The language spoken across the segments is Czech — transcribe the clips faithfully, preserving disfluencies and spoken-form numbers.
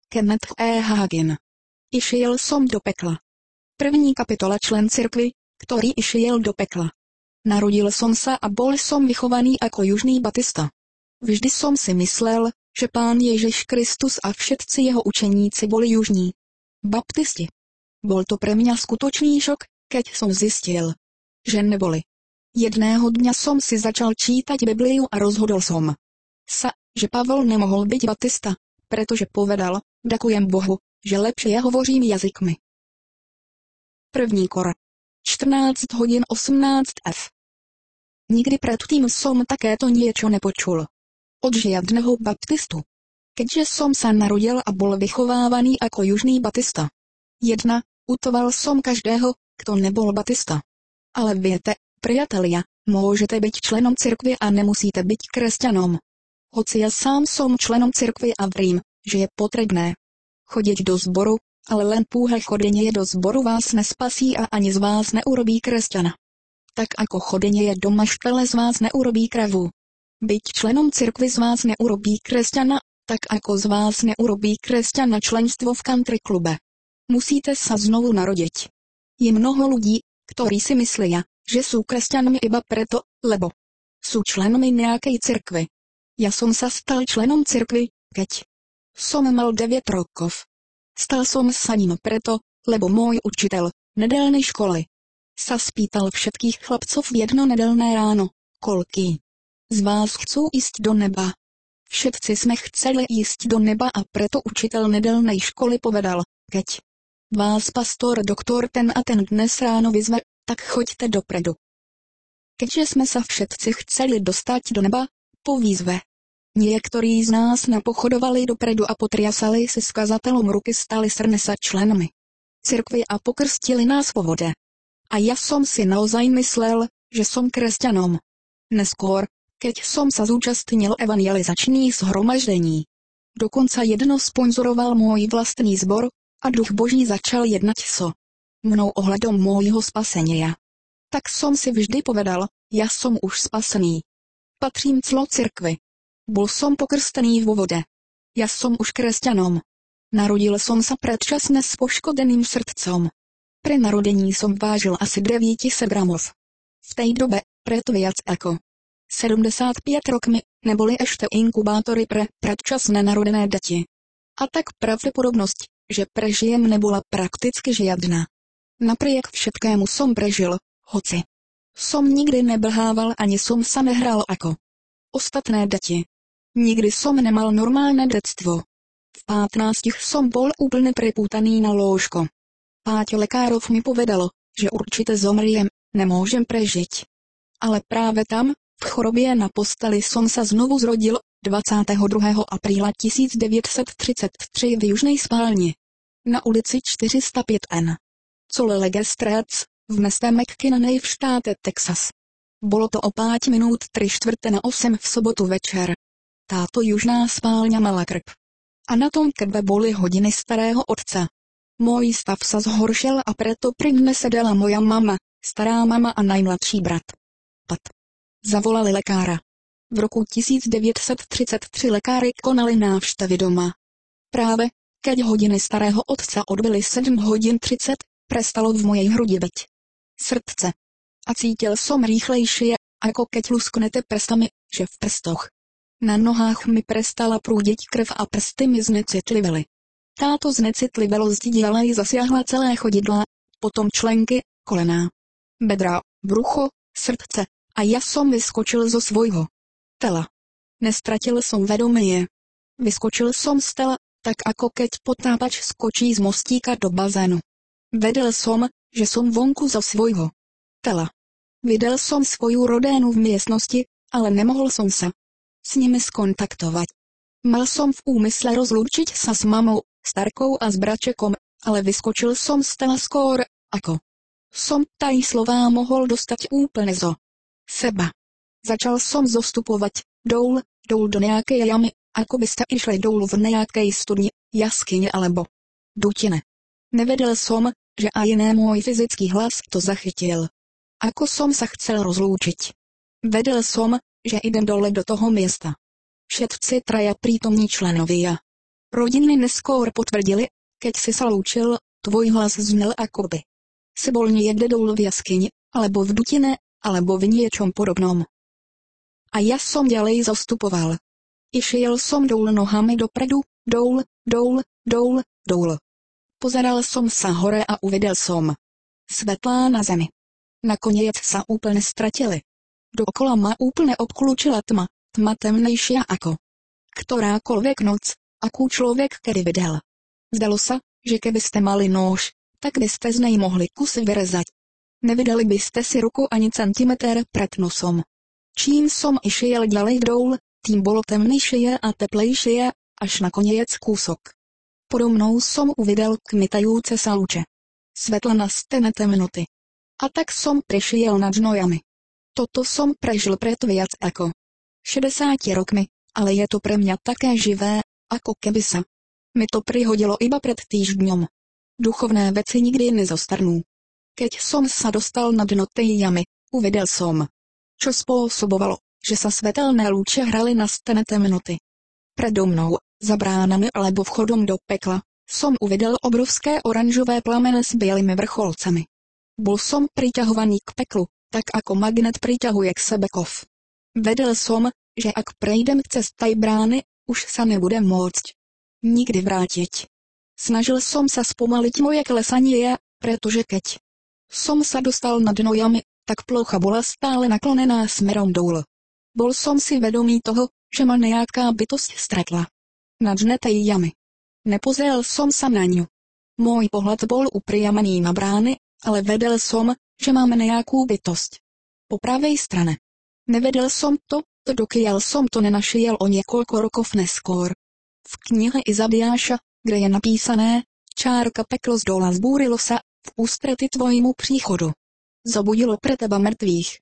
Kenneth E. Hagin. Išiel som do pekla. První kapitola člen cirkvi, ktorý išiel do pekla. Narodil som sa a bol som vychovaný ako južný batista. Vždy som si myslel, že Pán Ježiš Kristus a všetci jeho učeníci boli južní baptisti. Bol to pre mňa skutočný šok, keď som zistil, že neboli. Jedného dňa som si začal čítať Bibliu a rozhodol som sa, že Pavol nemohol byť batista, pretože povedal, ďakujem Bohu, že lepšie hovořím jazykmi. První Kor. čtrnáct hodin osmnáct ef. Nikdy predtým som takéto niečo nepočul. Od žiadneho baptistu. Keďže som sa narodil a bol vychovávaný ako južný batista. Jedna, utoval som každého, kto nebol batista. Ale viete, priatelia, môžete byť členom cirkvi a nemusíte byť kresťanom. Hoci ja sám som členom cirkvi a verím, že je potrebné chodiť do zboru, ale len púhe chodenie do zboru vás nespasí a ani z vás neurobí kresťana. Tak ako chodenie do maštale z vás neurobí kravu. Byť členom cirkvi z vás neurobí kresťana, tak ako z vás neurobí kresťana členstvo v country klube. Musíte sa znovu narodiť. Je mnoho ľudí, ktorí si myslia, že sú kresťanmi iba preto, lebo sú členmi nejakej cirkvi. Ja som sa stal členom cirkvi, keď som mal deväť rokov. Stal som sa ním preto, lebo môj učiteľ nedelnej školy sa spýtal všetkých chlapcov jedno nedelné ráno, koľký z vás chcú ísť do neba. Všetci sme chceli ísť do neba a preto učiteľ nedelnej školy povedal, keď vás pastor doktor ten a ten dnes ráno vyzve, tak choďte dopredu. Keďže sme sa všetci chceli dostať do neba, po výzve. Niektorí z nás napochodovali dopredu a potriasali si s kazatelom ruky, stali srne sa členmi cirkvi a pokrstili nás vo vode. A ja som si naozaj myslel, že som kresťanom. Neskôr, keď som sa zúčastnil evangelizačných zhromaždení. Dokonca jedno sponzoroval môj vlastný zbor a Duch Boží začal jednať so mnou ohľadom môjho spasenia. Tak som si vždy povedal, ja som už spasený. Patrím clo cirkvi. Bol som pokrstený vo vode. Ja som už kresťanom. Narodil som sa predčasne s poškodeným srdcom. Pre narodení som vážil asi deväťdesiat gramov. V tej dobe, pred viac ako sedemdesiatpäť rokmi, neboli ešte inkubátory pre predčasne narodené deti. A tak pravdepodobnosť, že prežijem, nebola prakticky žiadna. Napriek všetkému som prežil, hoci som nikdy neblhával ani som sa nehral ako ostatné deti. Nikdy som nemal normálne detstvo. V pätnástich som bol úplne pripútaný na lôžko. Páť lekárov mi povedalo, že určite zomriem, nemôžem prežiť. Ale práve tam, v chorobie na posteli, som sa znovu zrodil dvadsiateho druhého apríla devätnásťtridsaťtri v južnej spálni. Na ulici štyristo päť N. Colelege Street, v meste McKinney v štáte Texas. Bolo to o päť minút tri štvrte na osem v sobotu večer. Táto južná spálňa mala krb. A na tom krbe boli hodiny starého otca. Môj stav sa zhoršil a preto pri mne sedela moja mama, stará mama a najmladší brat. Pat. Zavolali lekára. V roku devätnásťtridsaťtri lekári konali návštevy doma. Práve, keď hodiny starého otca odbyli sedem hodín tridsať, prestalo v mojej hrudi byť srdce. A cítil som rýchlejšie, ako keď lusknete prstami, že v prstoch. Na nohách mi prestala prúdiť krv a prsty mi znecitlively. Táto znecitlivelosť ďalej zasiahla celé chodidlá, potom členky, kolená, bedrá, brucho, srdce a ja som vyskočil zo svojho tela. Nestratil som vedomie. Vyskočil som z tela, tak ako keď potápač skočí z mostíka do bazénu. Vedel som, že som vonku zo svojho tela. Videl som svoju rodénu v miestnosti, ale nemohol som sa s nimi skontaktovať. Mal som v úmysle rozlúčiť sa s mamou, starkou a s bračekom, ale vyskočil som z tela skôr, ako som taj slová mohol dostať úplne zo seba. Začal som zostupovať dol, dol do nejakej jamy, ako by ste išli dol v nejakej studni, jaskyne alebo dutine. Nevedel som, že aj iné môj fyzický hlas to zachytil. Ako som sa chcel rozlúčiť. Vedel som, že idem dole do toho miesta. Všetci traja prítomní členovia Rodiny neskôr potvrdili, keď si sa lúčil, tvoj hlas znel akoby si bol niekde dole v jaskyni, alebo v dutine, alebo v niečom podobnom. A ja som ďalej zostupoval. Išiel som dole nohami dopredu, dole, dole, dole, dole. Pozeral som sa hore a uvidel som svetlá na zemi. Nakoniec sa úplne stratili. Dookola ma úplne obklúčila tma, tma temnejšia ako ktorákoľvek noc, akú človek kedy videl. Zdalo sa, že keby ste mali nôž, tak by ste z nej mohli kusy vyrezať. Nevideli by ste si ruku ani centimeter pred nosom. Čím som išiel ďalej dole, tým bolo temnejšie a teplejšie, až nakoniec kúsok. Podo mnou som uvidel kmitajúce sa luče. Svetla na stene temnoty. A tak som prišiel nad hnojami. Toto som prežil pred viac ako šedesáti rokmi, ale je to pre mňa také živé, ako keby sa mi to prihodilo iba pred týždňom. Duchovné veci nikdy nezostarnú. Keď som sa dostal na dno tej jamy, uvidel som, čo spôsobovalo, že sa svetelné lúče hrali na stene temnoty. Predo mnou, za bránami alebo vchodom do pekla, som uvidel obrovské oranžové plamene s bielými vrcholcami. Bol som priťahovaný k peklu, tak ako magnet priťahuje k sebe kov. Vedel som, že ak prejdem cez tej brány, už sa nebudem môcť nikdy vrátiť. Snažil som sa spomaliť moje klesanie, pretože keď som sa dostal na dno jamy, tak plocha bola stále naklonená smerom dole. Bol som si vedomý toho, že ma nejaká bytosť stretla na dne tej jamy. Nepozrel som sa na ňu. Môj pohľad bol upriamený na brány, ale vedel som, že máme nejakú bytosť po pravej strane. Nevedel som to, dokiaľ som to nenašiel o niekoľko rokov neskôr. V knihe Izabiáša, kde je napísané, čárka peklo z dola zbúrilo sa v ústrety tvojmu príchodu. Zobudilo pre teba mŕtvych.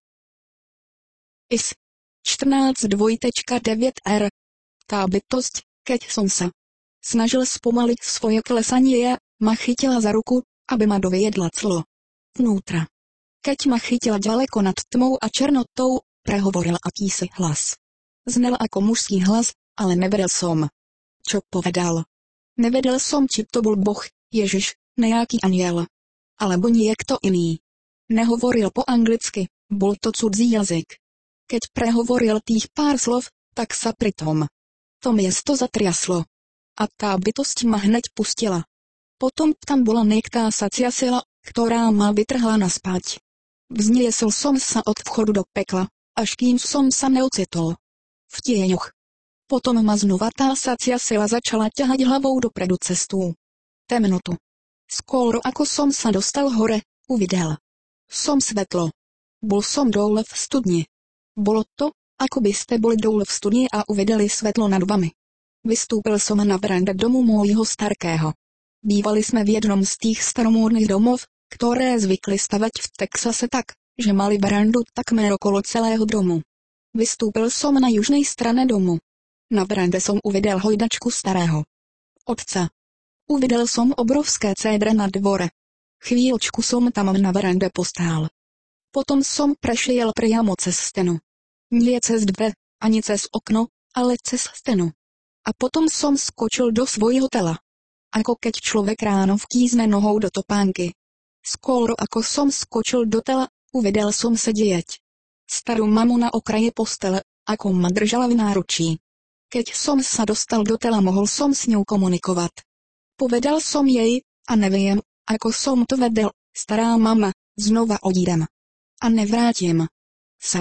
Is štrnásť deväť er. Tá bytosť, keď som sa snažil spomaliť svoje klesanie, ma chytila za ruku, aby ma doviedla clo vnútra. Keď ma chytila ďaleko nad tmou a černotou, prehovoril akýsi hlas. Znel ako mužský hlas, ale nevedel som, čo povedal. Nevedel som, či to bol Boh, Ježiš, nejaký anjel, alebo niekto iný. Nehovoril po anglicky, bol to cudzí jazyk. Keď prehovoril tých pár slov, tak sa pritom to miesto zatriaslo. A tá bytosť ma hneď pustila. Potom tam bola niektá sacia sila, ktorá ma vytrhla naspäť. Vzniesol som sa od vchodu do pekla, až kým som sa neocitol v tieňoch. Potom ma znova tá sacia sila začala ťahať hlavou dopredu cestu temnotu. Skôr ako som sa dostal hore, uvidel som svetlo. Bol som dole v studni. Bolo to, ako by ste boli dole v studni a uvideli svetlo nad vami. Vystúpil som na verande domu môjho starkého. Bývali sme v jednom z tých staromódnych domov, ktoré zvykli stavať v Texase tak, že mali verandu takmer okolo celého domu. Vystúpil som na južnej strane domu. Na verande som uvidel hojdačku starého otca. Uvidel som obrovské cédre na dvore. Chvíľočku som tam na verande postál. Potom som prešiel priamo cez stenu. Nie cez dve, ani cez okno, ale cez stenu. A potom som skočil do svojho tela. Ako keď človek ráno vkýzne nohou do topánky. Skôr ako som skočil do tela, uvidel som sedieť starú mamu na okraji postele, ako ma držala v náručí. Keď som sa dostal do tela, mohol som s ňou komunikovať. Povedal som jej, a neviem, ako som to vedel, stará mama, znova odídem. A nevrátim sa.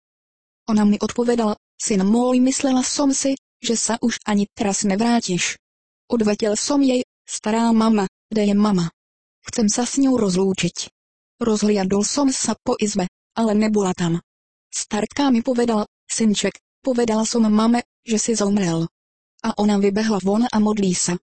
Ona mi odpovedala, syn môj, myslela som si, že sa už ani teraz nevrátiš. Odvetil som jej, stará mama, kde je mama? Chcem sa s ňou rozlúčiť. Rozhliadol som sa po izbe, ale nebola tam. Starka mi povedala, synček, povedala som mame, že si zomrel. A ona vybehla von a modlí sa.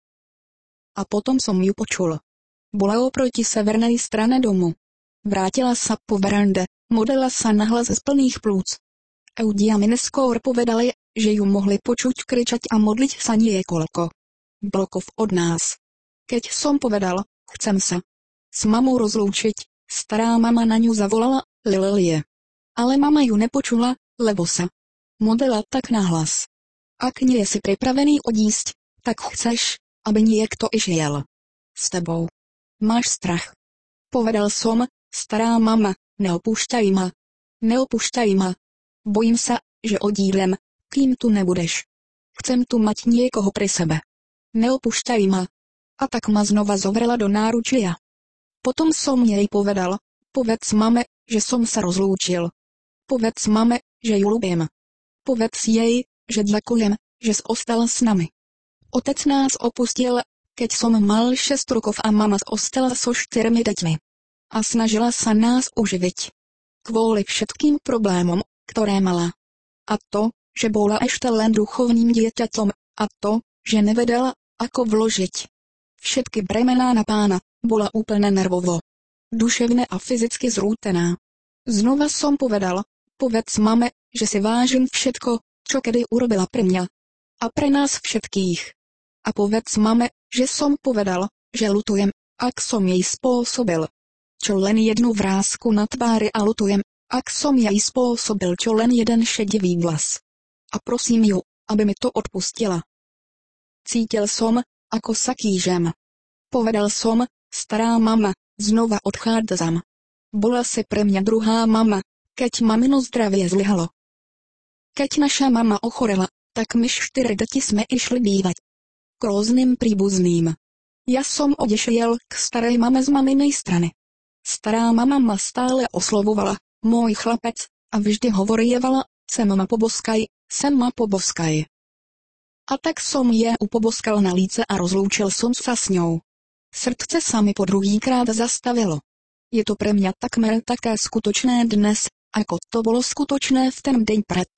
A potom som ju počul. Bola oproti severnej strane domu. Vrátila sa po verande, modlila sa nahlas z plných plúc. Eudia mi neskôr povedali, že ju mohli počuť kričať a modliť sa niekoľko blokov od nás. Keď som povedal, chcem sa s mamou rozlúčiť, stará mama na ňu zavolala, Lilie. Ale mama ju nepočula, lebo sa modlila tak nahlas. Ak nie si pripravený odísť, tak chceš, aby niekto išiel s tebou. Máš strach. Povedal som, stará mama, neopúšťaj ma. Neopúšťaj ma. Bojím sa, že odídem, kým tu nebudeš. Chcem tu mať niekoho pri sebe. Neopúšťaj ma. A tak ma znova zovrela do náručia. Potom som jej povedal, povedz mame, že som sa rozlúčil. Povedz mame, že ju ľúbim. Povedz jej, že ďakujem, že ostal s nami. Otec nás opustil, keď som mal šesť rokov a mama ostala so štyrmi deťmi. A snažila sa nás uživiť. Kvôli všetkým problémom, ktoré mala. A to, že bola ešte len duchovným dieťaťom, a to, že nevedela, ako vložiť všetky bremená na pána, bola úplne nervovo, duševne a fyzicky zrútená. Znova som povedal, povedz mame, že si vážim všetko, čo kedy urobila pre mňa. A pre nás všetkých. A povedz mame, že som povedal, že ľutujem, ak som jej spôsobil čo len jednu vrásku na tvári a ľutujem, ak som jej spôsobil čo len jeden šedivý vlas. A prosím ju, aby mi to odpustila. Cítil som, ako sa kýžem. Povedal som, stará mama, znova odchádzam. Bola si pre mňa druhá mama, keď mamino zdravie zlyhalo. Keď naša mama ochorela, tak my štyri deti sme išli bývať k rôznym príbuzným. Ja som odešiel k starej mame z maminej strany. Stará mama ma stále oslovovala, môj chlapec, a vždy hovorievala, sem ma poboskaj, sem ma poboskaj. A tak som je upoboskal na líce a rozlúčil som sa s ňou. Srdce sa mi po druhýkrát zastavilo. Je to pre mňa takmer také skutočné dnes, ako to bolo skutočné v ten deň pred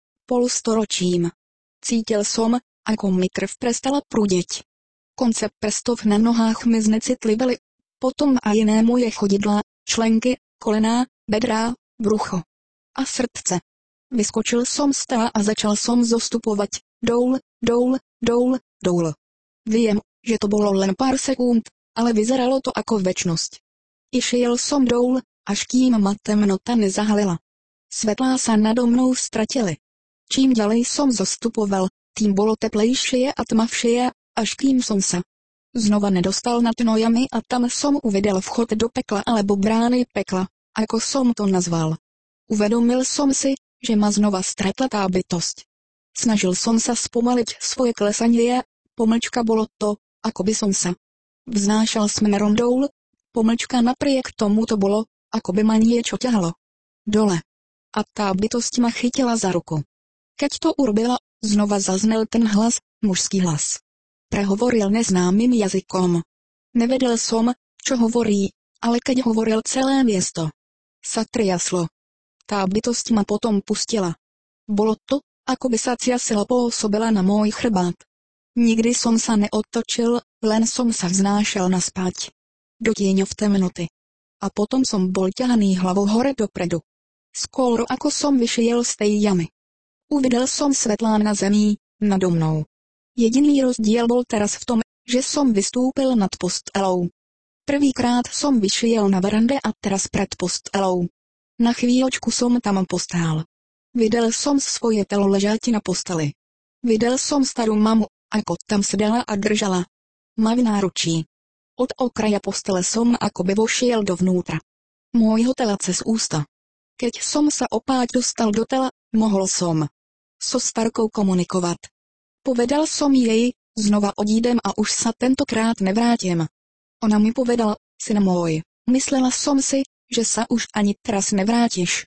polstoročím. Cítil som, ako mi krv prestala prúdiť. Konce prstov na nohách mi znecitlivili, potom aj iné moje chodidlá, členky, kolená, bedrá, brucho a srdce. Vyskočil som z tela a začal som zostupovať, dole, dole, dole, dole. Viem, že to bolo len pár sekúnd, ale vyzeralo to ako večnosť. Išiel som dole, až kým ma temnota nezahalila. Svetlá sa nado mnou stratili. Čím ďalej som zostupoval, tým bolo teplejšie a tmavšie, až kým som sa znova nedostal nad nojami a tam som uvidel vchod do pekla alebo brány pekla, ako som to nazval. Uvedomil som si, že ma znova stretla tá bytosť. Snažil som sa spomaliť svoje klesanie, pomlčka bolo to, ako by som sa vznášal smerom dole, pomlčka napriek tomu to bolo, ako by ma niečo ťahalo dole. A tá bytosť ma chytila za ruku. Keď to urobila, znova zaznel ten hlas, mužský hlas. Prehovoril neznámym jazykom. Nevedel som, čo hovorí, ale keď hovoril celé miesto sa triaslo. Tá bytosť ma potom pustila. Bolo to, ako by sa ciasila pôsobila na môj chrbát. Nikdy som sa neotočil, len som sa vznášal naspäť do tieňov temnoty. A potom som bol ťahaný hlavou hore dopredu. Skôr ako som vyšiel z tej jamy. Uvidel som svetlá na zemi, nado mnou. Jediný rozdiel bol teraz v tom, že som vystúpil nad postelou. Prvýkrát som vyšiel na verande a teraz pred postelou. Na chvíľočku som tam postál. Videl som svoje telo ležať na posteli. Videl som starú mamu, ako tam sedela a držala ma v náručí. Od okraja postele som akoby vošiel dovnútra môjho tela cez ústa. Keď som sa opáť dostal do tela, mohol som so starkou komunikovať. Povedal som jej, znova odídem a už sa tentokrát nevrátim. Ona mi povedala, syn môj, myslela som si, že sa už ani teraz nevrátiš.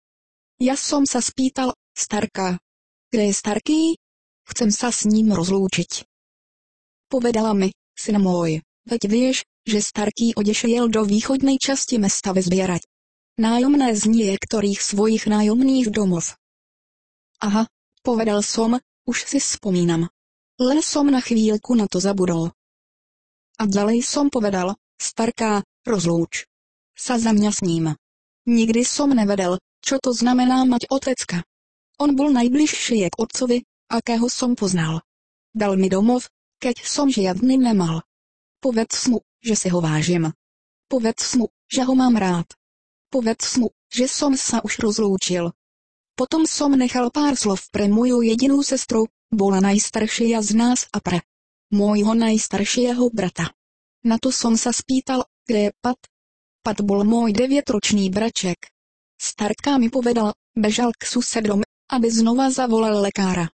Ja som sa spýtal, starka, kde je starký? Chcem sa s ním rozlúčiť. Povedala mi, syn môj, veď vieš, že starký odešiel do východnej časti mesta vyzbierať nájomné z niektorých svojich nájomných domov. Aha, povedal som, už si spomínam. Len som na chvíľku na to zabudol. A ďalej som povedal, starká, rozlúč sa za mňa s ním. Nikdy som nevedel, čo to znamená mať otecka. On bol najbližšie k otcovi, akého som poznal. Dal mi domov, keď som žiadny nemal. Povedz mu, že si ho vážim. Povedz mu, že ho mám rád. Povedz mu, že som sa už rozlúčil. Potom som nechal pár slov pre moju jedinú sestru, bola najstaršia z nás a pre Mojho najstaršího brata. Na to som sa spýtal, kde je Pat. Pat bol môj devětročný braček. Starka mi povedal, bežal k susedom, aby znova zavolal lekára.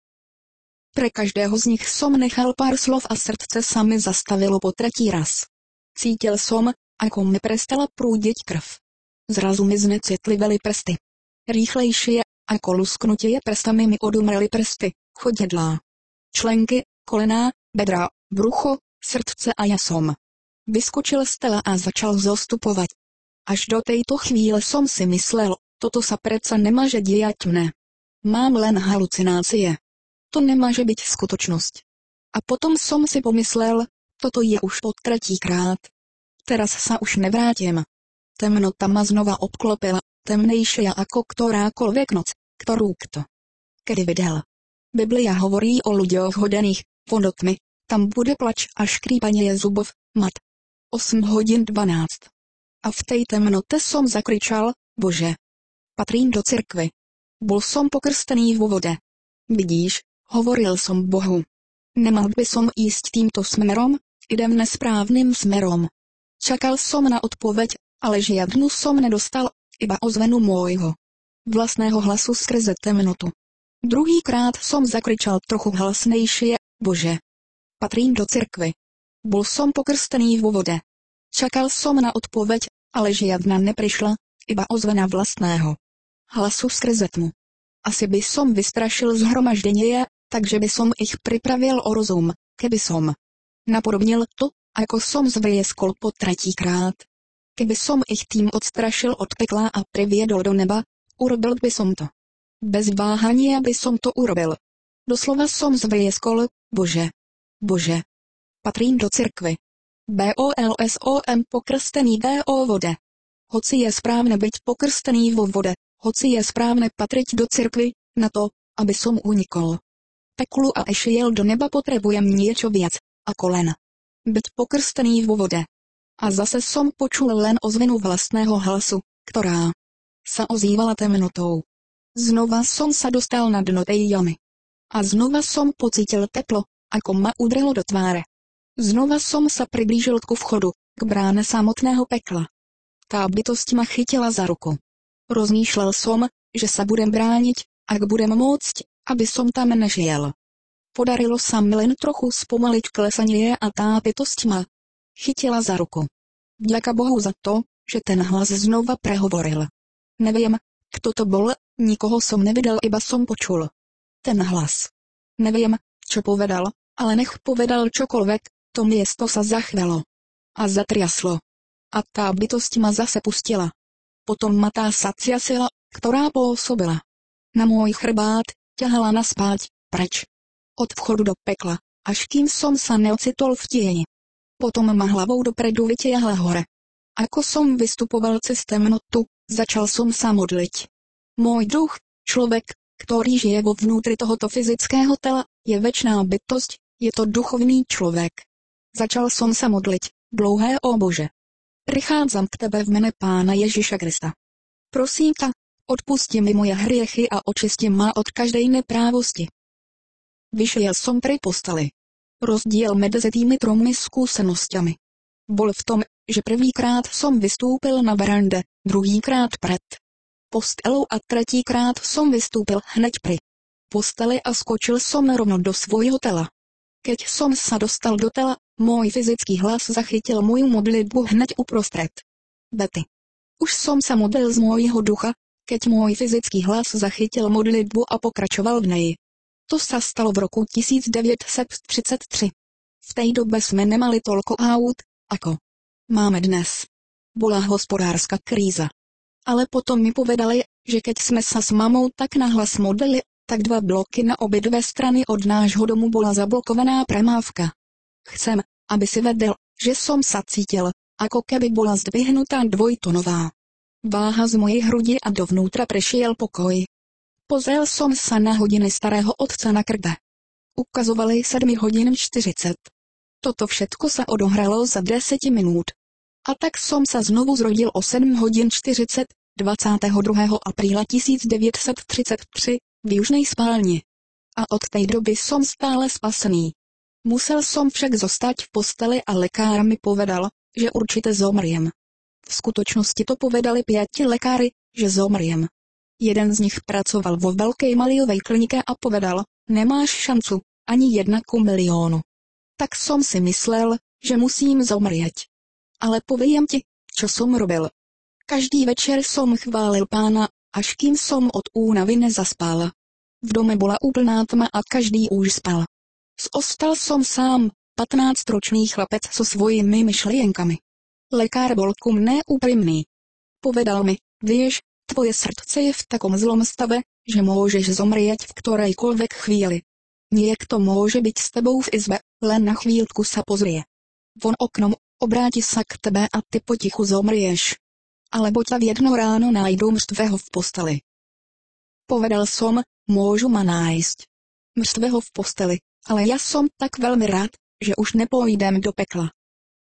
Pre každého z nich som nechal pár slov a srdce sa mi zastavilo po tretí raz. Cítil som, ako mi prestala prúdiť krv. Zrazu mi znecitliveli prsty. Rýchlejšie, ako lusknutie prstami mi odumreli prsty, chodidlá, členky, kolená, bedra, brucho, srdce a jasom. Vyskočil z tela a začal zostupovat. Až do tejto chvíle som si myslel, toto sa predsa nemôže diať mne. Mám len halucinácie. To nemôže byť skutočnosť. A potom som si pomyslel, toto je už po tretíkrát. Teraz sa už nevrátim. Temnota ma znova obklopila, temnejšia ako ktorákoľvek noc, ktorú kto kedy videl. Biblia hovorí o ľuďoch hodených vodotmy, tam bude plač a škrípanie zubov, mat. osm hodín dvanásť. A v tej temnote som zakričal, Bože, patrím do cirkvi. Bol som pokrstený vo vode. Vidíš, hovoril som Bohu. Nemal by som ísť týmto smerom, idem nesprávnym smerom. Čakal som na odpoveď, ale žiadnu som nedostal, iba ozvenu môjho vlastného hlasu skrze temnotu. Druhýkrát som zakričal trochu hlasnejšie, Bože, patrím do cirkvi. Bol som pokrstený vo vode. Čakal som na odpoveď, ale žiadna neprišla, iba ozvena vlastného hlasu skrze tmu. Asi by som vystrašil zhromaždenie, takže by som ich pripravil o rozum, keby som napodobnil to, ako som zvrieskol po tretíkrát. Keby som ich tým odstrašil od pekla a priviedol do neba, urobil by som to. Bez váhania by som to urobil. Doslova som zvrieskol, Bože, Bože, patrím do cirkvi. Bolsom pokrstený vo vode. Hoci je správne byť pokrstený vo vode, hoci je správne patriť do cirkvi, na to, aby som unikol peklu a išiel do neba, potrebujem niečo viac, ako len byť pokrstený vo vode. A zase som počul len ozvenu vlastného hlasu, ktorá sa ozývala temnotou. Znova som sa dostal na dno tej jamy. A znova som pocítil teplo, ako ma udrelo do tváre. Znova som sa priblížil ku vchodu, k bráne samotného pekla. Tá bytosť ma chytila za ruku. Rozmýšľal som, že sa budem brániť, ak budem môcť, aby som tam nešiel. Podarilo sa mi len trochu spomaliť klesanie a tá bytosť ma chytila za ruku. Vďaka Bohu za to, že ten hlas znova prehovoril. Neviem, kto to bol, nikoho som nevidel, iba som počul ten hlas. Neviem, čo povedal, ale nech povedal čokoľvek, to miesto sa zachvelo a zatriaslo. A tá bytosť ma zase pustila. Potom ma tá sacia sila, ktorá pôsobila na môj chrbát, ťahala naspáť, preč. Od vchodu do pekla, až kým som sa neocitol v tieni. Potom ma hlavou dopredu vytiahla hore. Ako som vystupoval cez temnotu, začal som sa modliť. Môj duch, človek, ktorý žije vo vnútri tohoto fyzického tela, je večná bytosť, je to duchovný človek. Začal som sa modliť, dlouhé o Bože. Prichádzam k tebe v mene Pána Ježiša Krista. Prosím ťa, odpusti mi moje hriechy a očisti ma od každej neprávosti. Vyšiel som pri posteli. Rozdiel medzi tými tromi skúsenosťami bol v tom, že prvýkrát som vystúpil na verande, druhýkrát pred postelou a tretíkrát som vystúpil hneď pri posteli a skočil som rovno do svojho tela. Keď som sa dostal do tela, môj fyzický hlas zachytil moju modlitbu hneď uprostred vety. Už som sa modlil z môjho ducha, keď môj fyzický hlas zachytil modlitbu a pokračoval v nej. To sa stalo v roku devätnásťtridsaťtri. V tej dobe sme nemali toľko aut, ako máme dnes. Bola hospodárska kríza. Ale potom mi povedali, že keď sme sa s mamou tak nahlas modlili, tak dva bloky na obidve strany od nášho domu bola zablokovaná premávka. Chcem, aby si vedel, že som sa cítil, ako keby bola zdvihnutá dvojtonová váha z mojej hrudi a dovnútra prešiel pokoj. Pozrel som sa na hodiny starého otca na krbe. Ukazovali sedem hodín štyridsať. Toto všetko sa odohralo za desať minút. A tak som sa znovu zrodil o sedem hodín štyridsať, dvadsiateho druhého apríla devätnásťtridsaťtri, v južnej spálni. A od tej doby som stále spasený. Musel som však zostať v posteli a lekár mi povedal, že určite zomriem. V skutočnosti to povedali piati lekári, že zomriem. Jeden z nich pracoval vo veľkej maliovej klinike a povedal, nemáš šancu, ani jedna ku miliónu. Tak som si myslel, že musím zomrieť. Ale poviem ti, čo som robil. Každý večer som chválil Pána, až kým som od únavy nezaspal. V dome bola úplná tma a každý už spal. Zostal som sám, pätnásťročný chlapec so svojimi myšlienkami. Lekár bol ku mne úprimný. Povedal mi, vieš, tvoje srdce je v takom zlom stave, že môžeš zomrieť v ktorejkoľvek chvíli. Niekto môže byť s tebou v izbe, len na chvíľku sa pozrie von oknom, obráti sa k tebe a ty potichu zomrieš. Alebo ťa v jedno ráno nájdú mŕtvého v posteli. Povedal som, môžu ma nájsť mŕtvého v posteli, ale ja som tak veľmi rád, že už nepôjdem do pekla.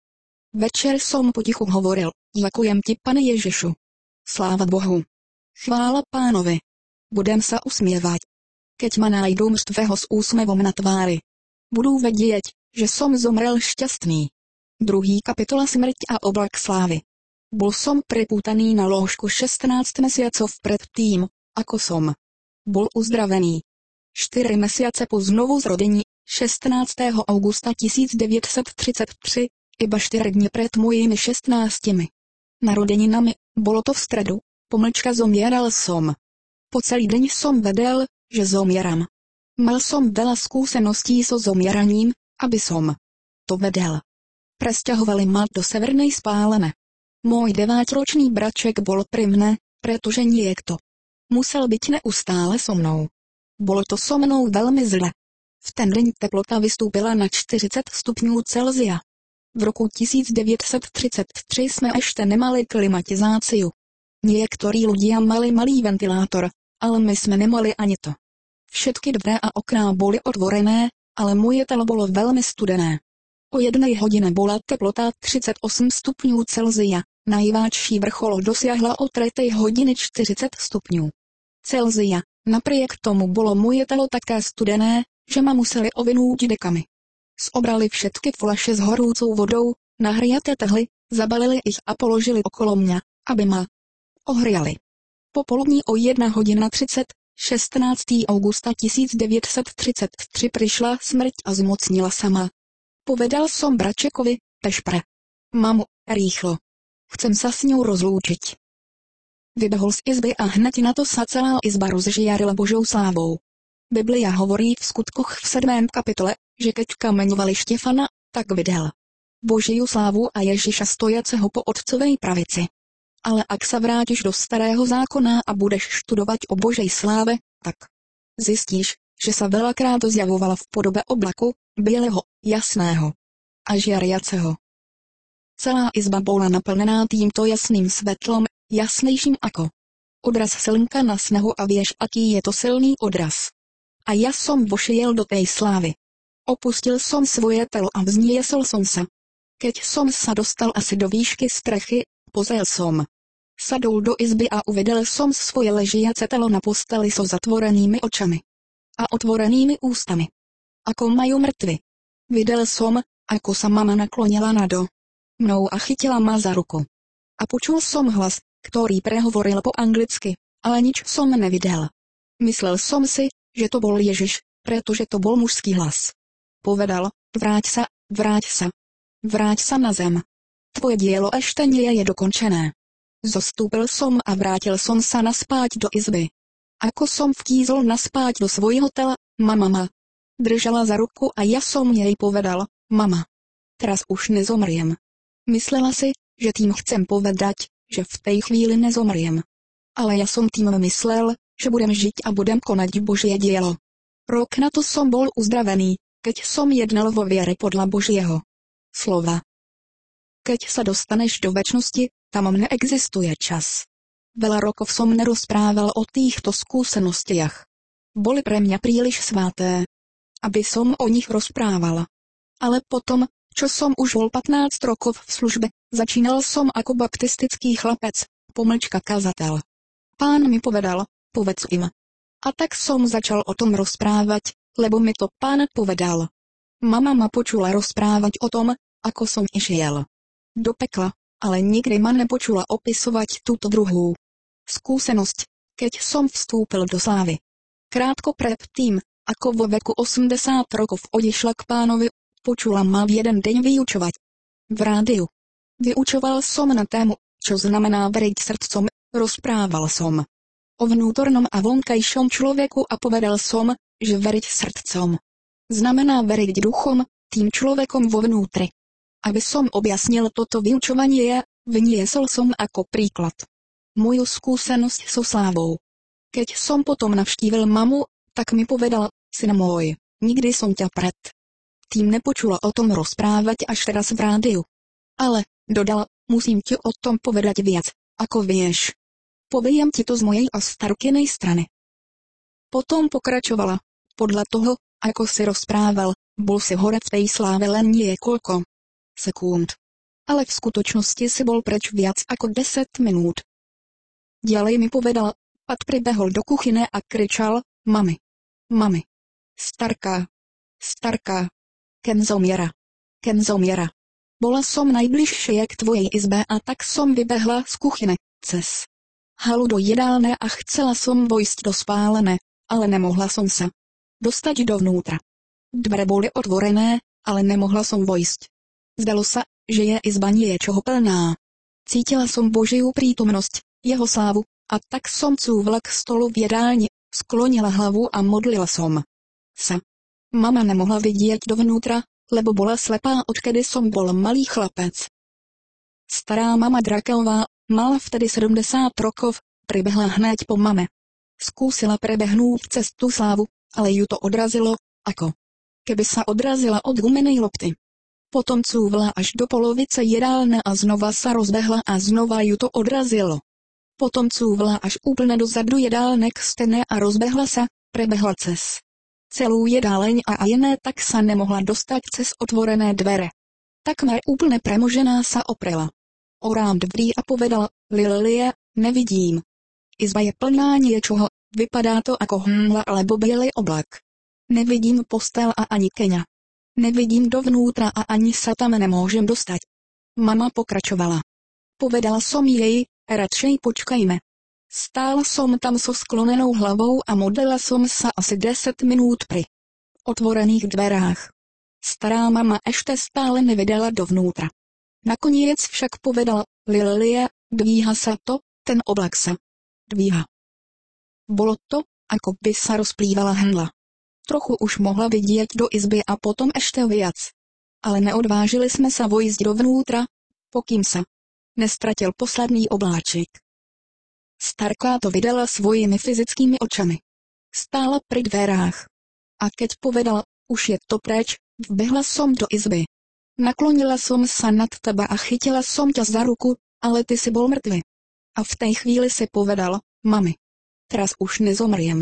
Večer som potichu hovoril, ďakujem ti, Pane Ježišu. Sláva Bohu. Chvála Pánovi. Budem sa usmievať. Keď ma nájdú mŕtvého s úsmevom na tvári. Budú vedieť, že som zomrel šťastný. Druhý kapitola Smrť a oblak slávy. Bol som pripútaný na lôžku šestnásť mesiacov pred tým, ako som bol uzdravený. štyri mesiace po znovu zrodení, šestnásteho augusta tisícdeväťstotridsaťtri, iba štyri dni pred mojimi šestnástimi narodeninami, bolo to v stredu, pomlčka zomieral som. Po celý deň som vedel, že zomieram. Mal som veľa skúseností so zomieraním, aby som to vedel. Presťahovali ma do Severnej Spálene. Môj deväťročný braček bol pri mne, pretože niekto musel byť neustále so mnou. Bolo to so mnou veľmi zle. V ten deň teplota vystúpila na štyridsať stupňov Celzia. V roku tisícdeväťstotridsaťtri sme ešte nemali klimatizáciu. Niektorí ľudia mali malý ventilátor, ale my sme nemali ani to. Všetky dvere a okná boli otvorené, ale moje telo bolo veľmi studené. O jednej hodine bola teplota tridsaťosem stupňov Celzia, najvážší vrchol dosiahla o tretej hodine štyridsať stupňov Celzia. Napriek tomu bolo moje telo také studené, že ma museli ovinúť dekami. Zobrali všetky fľaše s horúcou vodou, nahriate tehly, zabalili ich a položili okolo mňa, aby ma ohriali. Popoludní o jedna hodina tridsať, šestnásteho augusta tisícdeväťstotridsaťtri prišla smrť a zmocnila sa ma. Povedal som bračekovi, bež pre mamu, rýchlo. Chcem sa s ňou rozlúčiť. Vybehol z izby a hneď na to sa celá izba rozžiarila Božou slávou. Biblia hovorí v skutkoch v siedmej kapitole, že keď kameňovali Štefana, tak videl Božiu slávu a Ježiša stojaceho po otcovej pravici. Ale ak sa vrátiš do starého zákona a budeš študovať o Božej sláve, tak zistíš, že sa veľakrát zjavovala v podobe oblaku, bieleho, jasného a žiariaceho. Celá izba bola naplnená týmto jasným svetlom, jasnejším ako odraz slnka na snehu a vieš, aký je to silný odraz. A ja som vošiel do tej slávy. Opustil som svoje telo a vzniesol som sa. Keď som sa dostal asi do výšky strechy, pozrel som. Sadol do izby a uvidel som svoje ležiace telo na posteli so zatvorenými očami a otvorenými ústami. Ako majú mŕtvi. Videl som, ako sa mama naklonila nado mnou a chytila ma za ruku. A počul som hlas, ktorý prehovoril po anglicky, ale nič som nevidel. Myslel som si, že to bol Ježiš, pretože to bol mužský hlas. Povedal, vráť sa, vráť sa. Vráť sa na zem. Tvoje dielo ešte nie je dokončené. Zostúpil som a vrátil som sa naspáť do izby. Ako som vtízol naspáť do svojho tela, mama ma držala za ruku a ja som jej povedal, mama, teraz už nezomriem. Myslela si, že tým chcem povedať, že v tej chvíli nezomriem. Ale ja som tým myslel, že budem žiť a budem konať Božie dielo. Rok na to som bol uzdravený, keď som jednal vo viere podľa Božieho slova. Keď sa dostaneš do večnosti, tam neexistuje čas. Veľa rokov som nerozprával o týchto skúsenostiach. Boli pre mňa príliš sväté, aby som o nich rozprával. Ale potom, čo som už bol pätnásť rokov v službe, začínal som ako baptistický chlapec, pomlčka kazateľ. Pán mi povedal, povedz im. A tak som začal o tom rozprávať, lebo mi to Pán povedal. Mama ma počula rozprávať o tom, ako som išiel do pekla, ale nikdy ma nepočula opisovať túto druhú skúsenosť, keď som vstúpil do slávy. Krátko pred tým, ako vo veku osemdesiat rokov odišla k Pánovi, počula ma v jeden deň vyučovať v rádiu. Vyučoval som na tému, čo znamená veriť srdcom, rozprával som o vnútornom a vonkajšom človeku a povedal som, že veriť srdcom znamená veriť duchom, tým človekom vo vnútri. Aby som objasnil toto vyučovanie, vniesol som ako príklad moju skúsenosť so slávou. Keď som potom navštívil mamu, tak mi povedala, syn môj, nikdy som ťa pred tým nepočula o tom rozprávať až teraz v rádiu. Ale, dodala, musím ti o tom povedať viac, ako vieš. Poviem ti to z mojej a starkinej strany. Potom pokračovala, podľa toho, ako si rozprával, bol si hore v tej sláve len niekoľko sekúnd. Ale v skutočnosti si bol preč viac ako desať minút. Ďalej mi povedal, Pat pribehol do kuchyne a kričal, mami, mami, starká, starká, Ken zomiera, Ken zomiera. Bola som najbližšie k tvojej izbe a tak som vybehla z kuchyne, cez halu do jedálne a chcela som vojsť do spálené, ale nemohla som sa dostať dovnútra. Dvere boli otvorené, ale nemohla som vojsť. Zdalo sa, že je izba niečoho plná. Cítila som Božiu prítomnosť, jeho slávu, a tak som cúvla k stolu v jedálni, sklonila hlavu a modlila som sa. Mama nemohla vidieť dovnútra, lebo bola slepá, odkedy som bol malý chlapec. Stará mama Drakelová, mala vtedy sedemdesiat rokov, pribehla hneď po mame. Skúsila prebehnúť cez tú slávu, ale ju to odrazilo, ako keby sa odrazila od gumenej lopty. Potom cúvla až do polovice jedálne a znova sa rozbehla a znova ju to odrazilo. Potom cúvla až úplne dozadu jedálne k stene a rozbehla sa, prebehla cez celú jedáleň a aj ne tak sa nemohla dostať cez otvorené dvere. Takmer úplne premožená sa oprela o rám dverí a povedala, Lilie, nevidím. Izba je plná niečoho, vypadá to ako hmla alebo bielý oblak. Nevidím postel a ani keňa. Nevidím dovnútra a ani sa tam nemôžem dostať. Mama pokračovala. Povedala som jej, radšej počkajme. Stála som tam so sklonenou hlavou a modlila som sa asi desať minút pri otvorených dverách. Stará mama ešte stále nevedela dovnútra. Nakoniec však povedala, Lilie, dvíha sa to, ten oblak sa dvíha. Bolo to, ako by sa rozplývala hmla. Trochu už mohla vidieť do izby a potom ešte viac. Ale neodvážili sme sa vojsť dovnútra, pokým sa nestratil posledný obláčik. Starká to videla svojimi fyzickými očami. Stála pri dverách. A keď povedala, už je to preč, vbehla som do izby. Naklonila som sa nad teba a chytila som ťa za ruku, ale ty si bol mŕtvy. A v tej chvíli si povedal, mami, teraz už nezomriem.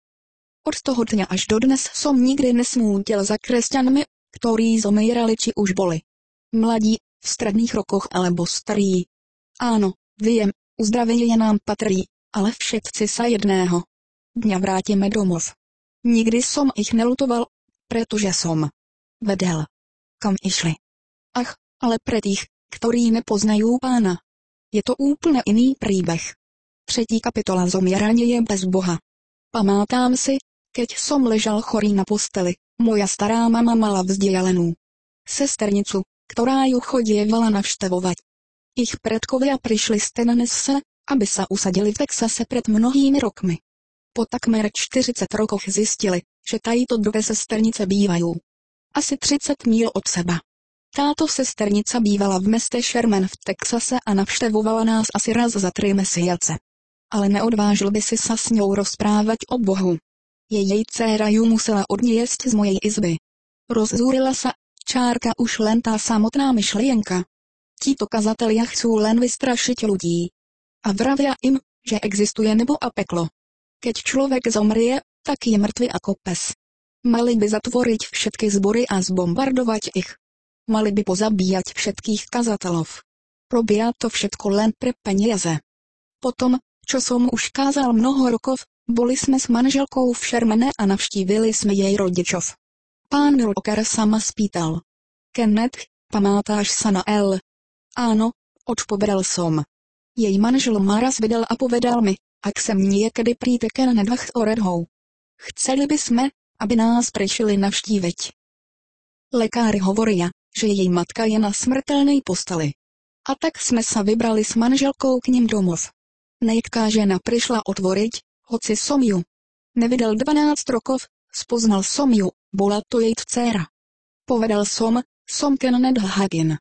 Od toho dňa až dodnes som nikdy nesmútil za kresťanmi, ktorí zomierali či už boli mladí, v stredných rokoch alebo starí. Áno, viem, uzdravenie nám patrí, ale všetci sa jedného dňa vrátime domov. Nikdy som ich nelutoval, pretože som vedel, kam išli. Ach, ale pre tých, ktorí nepoznajú Pána, je to úplne iný príbeh. Třetí kapitola Zomieranie bez Boha. Pamätám si, keď som ležal chorý na posteli, moja stará mama mala vzdialenú sesternicu, ktorá ju chodievala navštevovať. Ich predkovia prišli z Tennessee, aby sa usadili v Texase pred mnohými rokmi. Po takmer štyridsať rokoch zistili, že tajto dve sesternice bývajú asi tridsať míľ od seba. Táto sesternica bývala v meste Sherman v Texase a navštevovala nás asi raz za tri mesiace. Ale neodvážil by si sa s ňou rozprávať o Bohu. Jej dcéra ju musela odniesť z mojej izby. Rozzúrila sa, čárka už len tá samotná myšlienka. Títo kazatelia chcú len vystrašiť ľudí. A vravia im, že existuje nebo a peklo. Keď človek zomrie, tak je mŕtvy ako pes. Mali by zatvoriť všetky zbory a zbombardovať ich. Mali by pozabíjať všetkých kazatelov. Robia to všetko len pre peniaze. Potom, čo som už kázal mnoho rokov, boli sme s manželkou v Shermane a navštívili sme jej rodičov. Pán Walker sama spýtal. Kenneth, památáš sa na El? Áno, odpovedal som. Jej manžel ma raz vydal a povedal mi, ak sem niekedy príde Kenneth Oredhou. Chceli by sme, aby nás prišli navštíviť. Lekári hovoria, že jej matka je na smrteľnej posteli. A tak sme sa vybrali s manželkou k ním domov. Nejaká žena prišla otvoriť, hoci som ju nevydal dvanásť rokov, spoznal som ju, bola to jej dcéra. Povedal som, som Kenneth Hagin.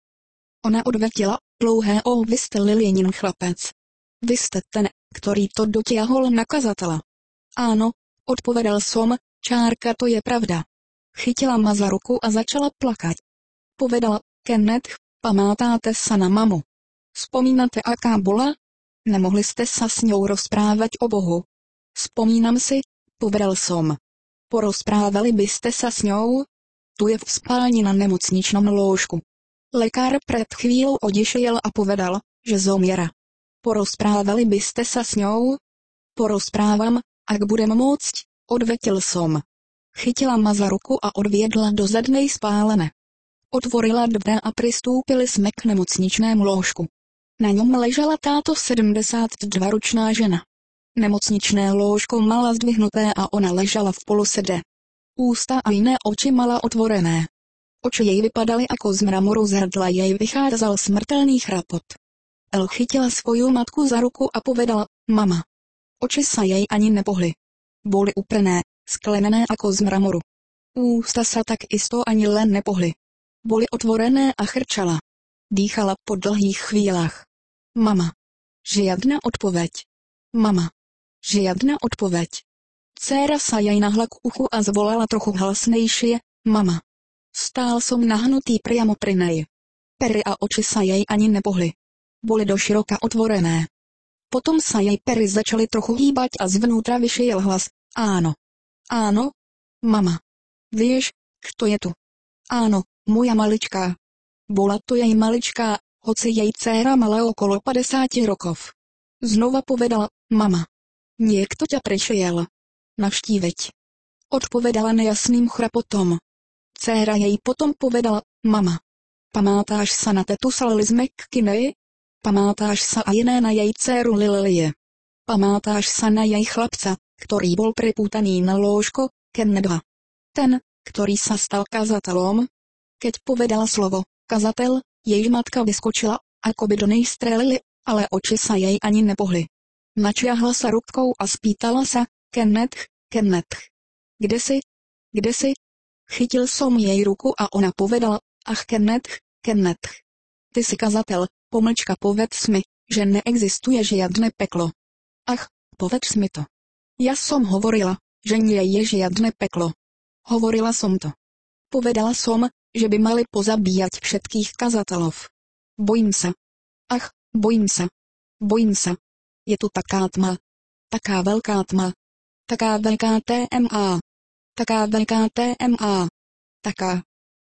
Ona odvetila, dlouhé o, vy ste Lilienin chlapec. Vy ste ten, ktorý to dotiahol na kazatela. Áno, odpovedal som, čárka, to je pravda. Chytila ma za ruku a začala plakať. Povedala, Kenneth, památáte sa na mamu? Spomínate, aká bola? Nemohli ste sa s ňou rozprávať o Bohu? Spomínam si, povedal som. Porozprávali by ste sa s ňou? Tu je v spálni na nemocničnom lôžku. Lekár pred chvíľou odišiel a povedal, že zomiera. Porozprávali by ste sa s ňou? Porozprávam, ak budem môcť, odvetil som. Chytila ma za ruku a odviedla do zadnej spálene. Otvorila dvere a pristúpili sme k nemocničnému lôžku. Na ňom ležela táto sedemdesiatdvaročná žena. Nemocničné lôžko mala zdvihnuté a ona ležala v polosede. Ústa a iné oči mala otvorené. Oči jej vypadaly ako z mramoru, z hrdla jej vychádzal smrteľný chrapot. El chytila svoju matku za ruku a povedala, mama. Oči sa jej ani nepohli. Boli uprené, sklenené ako z mramoru. Ústa sa tak isto ani len nepohli. Boli otvorené a chrčala. Dýchala po dlhých chvíľach. Mama. Žiadna odpoveď. Mama. Žiadna odpoveď. Dcéra sa jej nahla k uchu a zvolala trochu hlasnejšie, mama. Stál som nahnutý priamo pri nej. Pery a oči sa jej ani nepohli. Boli doširoka otvorené. Potom sa jej pery začali trochu hýbať a zvnútra vyšiel hlas, áno. Áno? Mama. Vieš, kto je tu? Áno, moja maličká. Bola to jej maličká, hoci jej dcéra mala okolo päťdesiat rokov. Znova povedala, mama. Niekto ťa prišiel navštíviť. Odpovedala nejasným chrapotom. Dcéra jej potom povedala, mama. Památáš sa na tetu Sally McKinney? Památáš sa aj na jej dcéru Lilie? Památáš sa na jej chlapca, ktorý bol pripútaný na lôžko, Kennetha? Ten, ktorý sa stal kazatelom? Keď povedala slovo, kazatel, jej matka vyskočila, ako by do nej strelili, ale oči sa jej ani nepohli. Načiahla sa rukou a spýtala sa, Kenneth, Kenneth. Kde si? Kde si? Chytil som jej ruku a ona povedala, ach Kenneth, Kenneth. Ty si kazatel, pomlčka povedz mi, že neexistuje žiadne peklo. Ach, povedz mi to. Ja som hovorila, že nie je žiadne peklo. Hovorila som to. Povedala som, že by mali pozabíjať všetkých kazatelov. Bojím sa. Ach, bojím sa. Bojím sa. Je tu taká tma. Taká veľká tma. Taká veľká téma. Taká veľká téma. Taká.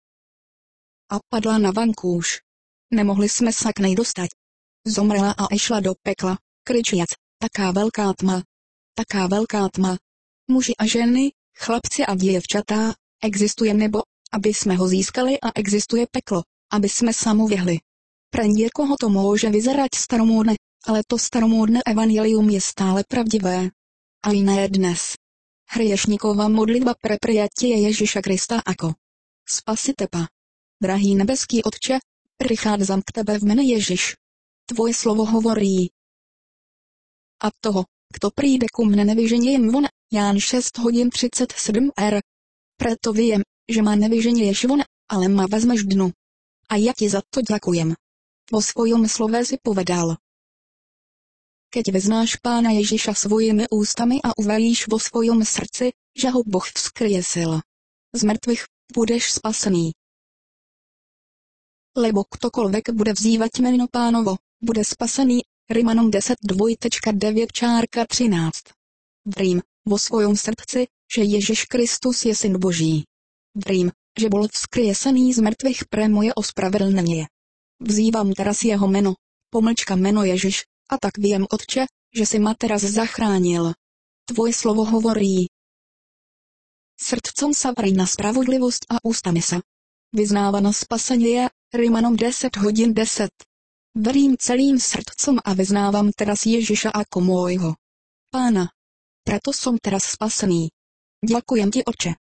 A padla na vankúš. Nemohli sme sa k nej dostať. Zomrela a išla do pekla, kričiac, taká veľká tma. Taká veľká tma. Muži a ženy, chlapci a dievčatá, existuje nebo, aby sme ho získali, a existuje peklo, aby sme sa mu vyhli. Pre niekoho to môže vyzerať staromódne, ale to staromódne evanjelium je stále pravdivé. A iné dnes. Hriešníková modlitba pre prijatie Ježiša Krista ako Spasiteľa. Drahý nebeský Otče, prichádzam k tebe v mene Ježiš. Tvoje slovo hovorí. A toho, kto príde ku mne, nevyženiem von, Ján šesť hodín tridsaťsedem er. Preto viem, že ma nevyženieš von, ale ma vezmeš dnu. A ja ti za to ďakujem. Vo svojom slove si povedal. Keď veznáš Pána Ježiša svojimi ústami a uveríš vo svojom srdci, že ho Boh vzkriesil z mŕtvych, budeš spasený. Lebo ktokoľvek bude vzývať meno Pánovo, bude spasený. Rimanom desať deväť trinásť. Verím vo svojom srdci, že Ježiš Kristus je Syn Boží. Verím, že bol vzkriesený z mŕtvych pre moje ospravedlnenie. Vzývam teraz jeho meno, pomlčka meno Ježiš, a tak viem, Otče, že si ma teraz zachránil. Tvoje slovo hovorí. Srdcom sa varí na spravodlivosť a ústami sa vyznáva na spasenie. Rimanom deset hodin deset. Verím celým srdcom a vyznávam teraz Ježiša ako môjho Pána. Preto som teraz spasený. Ďakujem ti, Oče.